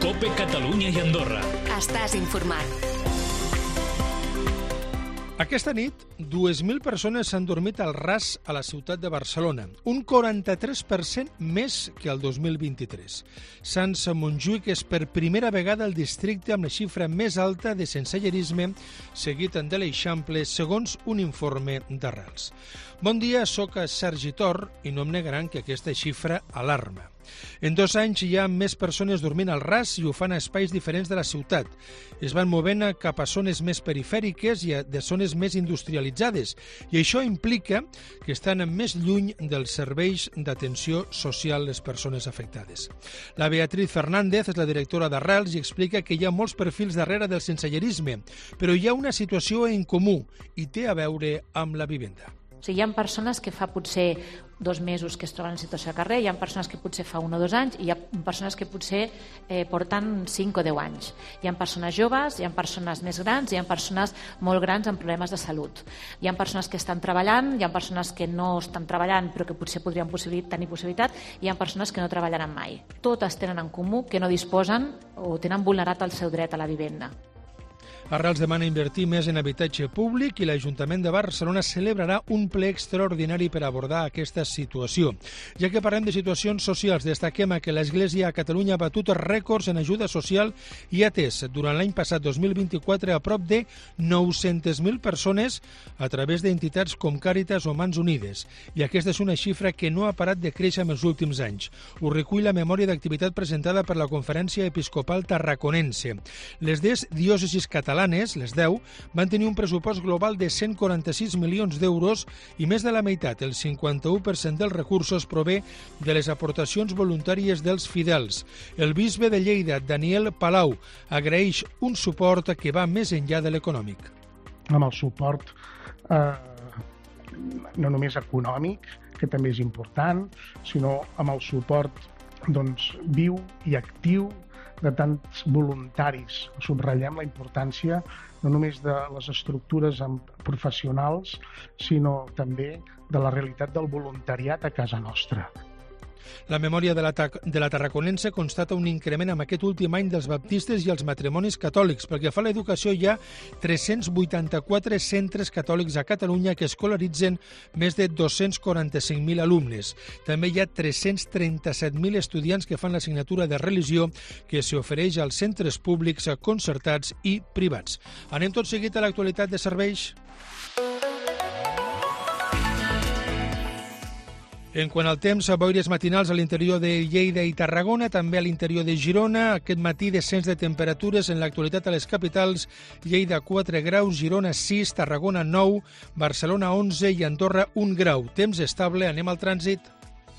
COPE Catalunya i Andorra. Estàs informat. Aquesta nit, 2.000 persones s'han dormit al ras a la ciutat de Barcelona, un 43% més que el 2023. Sants Montjuïc és per primera vegada el districte amb la xifra més alta de sensellarisme, seguit de l'Eixample, segons un informe d'Arrels. Bon dia, soc Sergi Tor i no em negaran que aquesta xifra alarma. En 2 anys hi ha més persones dormint al ras i ho fan a espais diferents de la ciutat. Es van movent cap a zones més perifèriques i de zones més industrialitzades, i això implica que estan més lluny dels serveis d'atenció social les persones afectades. La Beatriz Fernández és la directora d'Arrels i explica que hi ha molts perfils darrere del sensellarisme, però hi ha una situació en comú i té a veure amb la vivenda. O sigui, hi ha persones que fa potser 2 mesos que es troben en situació de carrer, hi ha persones que potser fa 1 o 2 anys i hi ha persones que potser porten 5 o 10 anys. Hi ha persones joves, hi ha persones més grans, hi ha persones molt grans amb problemes de salut. Hi ha persones que estan treballant, hi ha persones que no estan treballant però que potser podrien tenir possibilitat, i hi ha persones que no treballaran mai. Totes tenen en comú que no disposen o tenen vulnerat el seu dret a la vivenda. Arrels demana invertir més en habitatge públic i l'Ajuntament de Barcelona celebrarà un ple extraordinari per abordar aquesta situació. Ja que parlem de situacions socials, destaquem que l'Església a Catalunya ha batut rècords en ajuda social i ha atès durant l'any passat 2024 a prop de 900.000 persones a través d'entitats com Càritas o Mans Unides. I aquesta és una xifra que no ha parat de créixer en els últims anys. Ho recull la memòria d'activitat presentada per la Conferència Episcopal Tarraconense. Les 10 diòcesis catalanes, les 10, van tenir un pressupost global de 146 milions d'euros i més de la meitat, el 51% dels recursos, prové de les aportacions voluntàries dels fidels. El bisbe de Lleida, Daniel Palau, agraeix un suport que va més enllà de l'econòmic. Amb el suport no només econòmic, que també és important, sinó amb el suport viu i actiu de tants voluntaris. Subratllem la importància no només de les estructures professionals, sinó també de la realitat del voluntariat a casa nostra. La memòria de la Tarraconense constata un increment amb aquest últim any dels baptistes i els matrimonis catòlics. Pel que fa a l'educació, hi ha 384 centres catòlics a Catalunya que escolaritzen més de 245.000 alumnes. També hi ha 337.000 estudiants que fan l'assignatura de religió que s'ofereix als centres públics, concertats i privats. Anem tot seguit a l'actualitat de serveis. En quant al temps, boires matinals a l'interior de Lleida i Tarragona, també a l'interior de Girona. Aquest matí descens de temperatures en l'actualitat a les capitals. Lleida 4 graus, Girona 6, Tarragona 9, Barcelona 11 i Andorra 1 grau. Temps estable, anem al trànsit.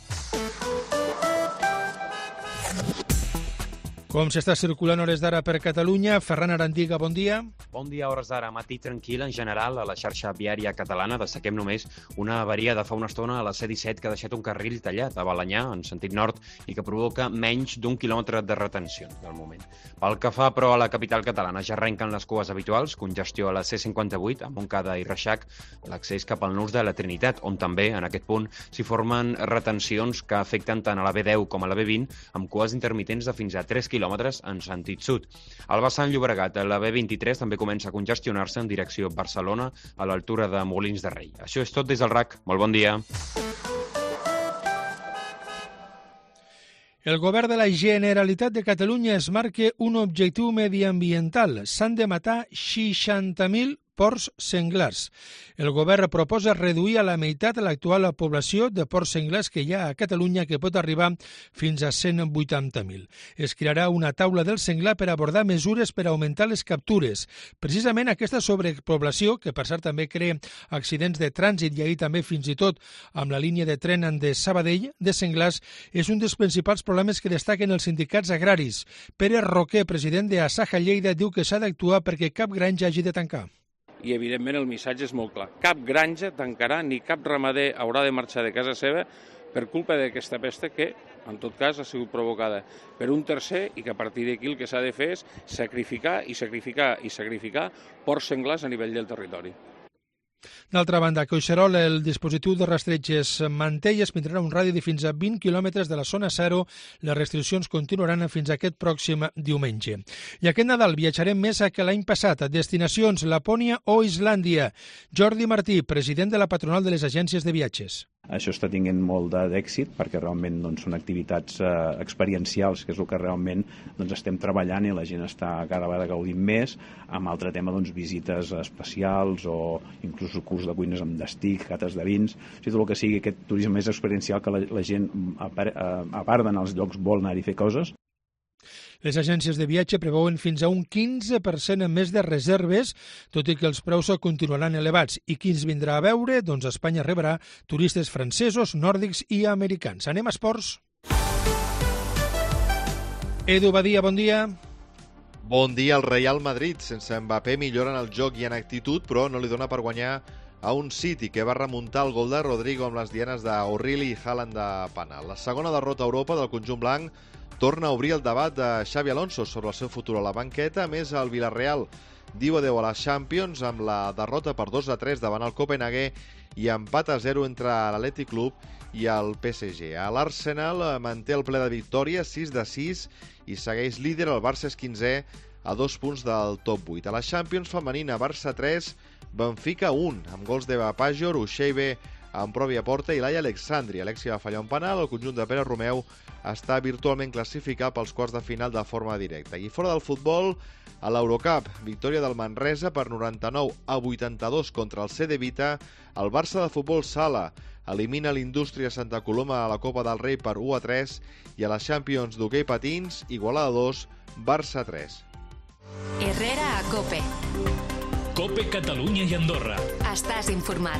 Com s'està circulant hores d'ara per Catalunya? Ferran Arandiga, bon dia. Bon dia, hores d'ara. Matí tranquil en general a la xarxa viària catalana. Destaquem només una avaria de fa una estona a la C-17 que ha deixat un carril tallat a Balenyà, en sentit nord, i que provoca menys d'1 quilòmetre de retenció del moment. Pel que fa, però, a la capital catalana ja arrenquen les cues habituals, congestió a la C-58, a Montcada i Reixac, l'accés cap al nus de la Trinitat, on també, en aquest punt, s'hi formen retencions que afecten tant a la B10 com a la B20, amb cues intermitents de fins a 3 quilòmetres en sentit sud. Al vessant Llobregat, la B23 també comença a congestionar-se en direcció Barcelona, a l'altura de Molins de Rei. Això és tot des del RAC. Molt bon dia. El govern de la Generalitat de Catalunya es marca un objectiu mediambiental. S'han de matar 60.000 porcs senglars. El govern proposa reduir a la meitat l'actual població de porcs senglars que hi ha a Catalunya, que pot arribar fins a 180.000. Es crearà una taula del senglar per abordar mesures per augmentar les captures. Precisament aquesta sobrepoblació, que per cert també crea accidents de trànsit i ahir també fins i tot amb la línia de tren de Sabadell de senglars, és un dels principals problemes que destaquen els sindicats agraris. Pere Roquer, president d'Asaja Lleida, diu que s'ha d'actuar perquè cap granja hagi de tancar. I, evidentment, el missatge és molt clar. Cap granja tancarà ni cap ramader haurà de marxar de casa seva per culpa d'aquesta pesta que, en tot cas, ha sigut provocada per un tercer i que a partir d'aquí el que s'ha de fer és sacrificar porcs senglars a nivell del territori. D'altra banda, a Collserola el dispositiu de rastreig es manté i es tindrà un radi de fins a 20 quilòmetres de la zona zero. Les restriccions continuaran fins a aquest pròxim diumenge. I aquest Nadal viatjarem més que l'any passat a destinacions Lapònia o Islàndia. Jordi Martí, president de la patronal de les agències de viatges. Això està tinguent molt d'èxit perquè realment són activitats experiencials, que és el que realment estem treballant i la gent està cada vegada gaudint més, amb altre tema visites especials o inclús curs de cuines amb destí, cates de vins, tot el que sigui aquest turisme més experiencial que la gent, a part d'anar als llocs, vol anar-hi a fer coses. Les agències de viatge preveuen fins a un 15% més de reserves, tot i que els preus continuaran elevats. I qui ens vindrà a veure? Doncs Espanya rebrà turistes francesos, nòrdics i americans. Anem a esports. Edu Badia, bon dia. Bon dia. El Real Madrid, sense Mbappé, millora en el joc i en actitud, però no li dona per guanyar a un City que va remuntar el gol de Rodrigo amb les dianes d'Aurili i Haaland de penal. La segona derrota a Europa del conjunt blanc torna a obrir el debat de Xavi Alonso sobre el seu futur a la banqueta. A més, el Villarreal diu adeu a la Champions amb la derrota per 2-3 davant el Copenhague i empat a 0 entre l'Athletic Club i el PSG. L'Arsenal manté el ple de victòria, 6-6, i segueix líder. El Barça és 15è a 2 punts del top 8. A la Champions femenina, Barça 3, Benfica 1, amb gols d'Eva Pajor, Usheibe amb pròpia porta i Laia Alexandri. Alexia va fallar un penal. El conjunt de Pere Romeu està virtualment classificat pels quarts de final de forma directa. I fora del futbol, a l'Eurocup, victòria del Manresa per 99-82 contra el CD Vita. El Barça de futbol sala elimina l'Indústria Santa Coloma a la Copa del Rei per 1-3 i a la Champions d'hoquei patins, Igualada 2, Barça 3. Herrera a COPE. COPE Catalunya y Andorra. Estás informat.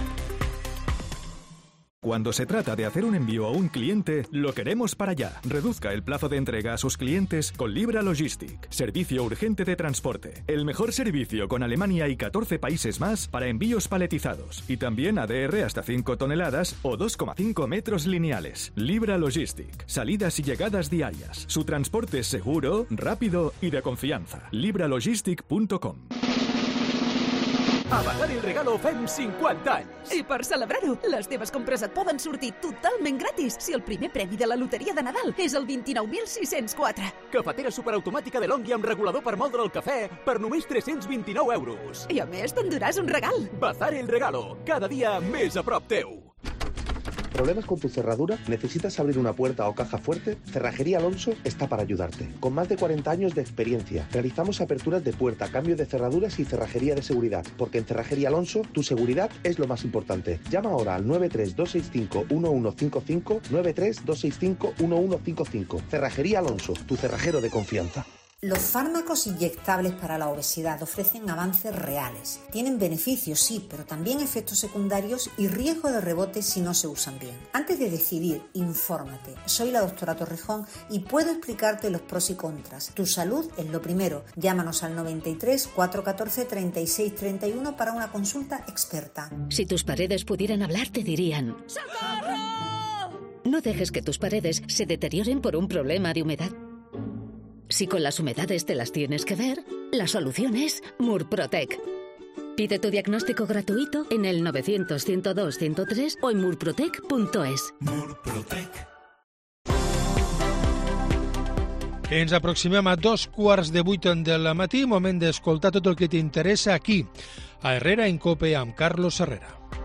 Cuando se trata de hacer un envío a un cliente, lo queremos para allá. Reduzca el plazo de entrega a sus clientes con Libra Logistic. Servicio urgente de transporte. El mejor servicio con Alemania y 14 países más para envíos paletizados. Y también ADR hasta 5 toneladas o 2,5 metros lineales. Libra Logistic. Salidas y llegadas diarias. Su transporte es seguro, rápido y de confianza. libralogistic.com. A Bazar el Regalo fem 50 anys. I per celebrar-ho, les teves compres et poden sortir totalment gratis si el primer premi de la loteria de Nadal és el 29.604. Cafetera superautomàtica de Longhi amb regulador per moldre el cafè per només 329 euros. I a més t'enduràs un regal. Bazar el Regalo, cada dia més a prop teu. ¿Problemas con tu cerradura? ¿Necesitas abrir una puerta o caja fuerte? Cerrajería Alonso está para ayudarte. Con más de 40 años de experiencia, realizamos aperturas de puerta, cambio de cerraduras y cerrajería de seguridad. Porque en Cerrajería Alonso, tu seguridad es lo más importante. Llama ahora al 93265-1155, 93265-1155. Cerrajería Alonso, tu cerrajero de confianza. Los fármacos inyectables para la obesidad ofrecen avances reales. Tienen beneficios, sí, pero también efectos secundarios y riesgo de rebote si no se usan bien. Antes de decidir, infórmate. Soy la doctora Torrejón y puedo explicarte los pros y contras. Tu salud es lo primero. Llámanos al 93 414 36 31 para una consulta experta. Si tus paredes pudieran hablar, te dirían: ¡socorro! No dejes que tus paredes se deterioren por un problema de humedad. Si con las humedades te las tienes que ver, la solución es Murprotec. Pide tu diagnóstico gratuito en el 900-102-103 o en murprotec.es. Murprotec. Ens aproximem a 7:15 del matí, moment d'escoltar tot el que t'interessa aquí, a Herrera en COPE amb Carlos Herrera.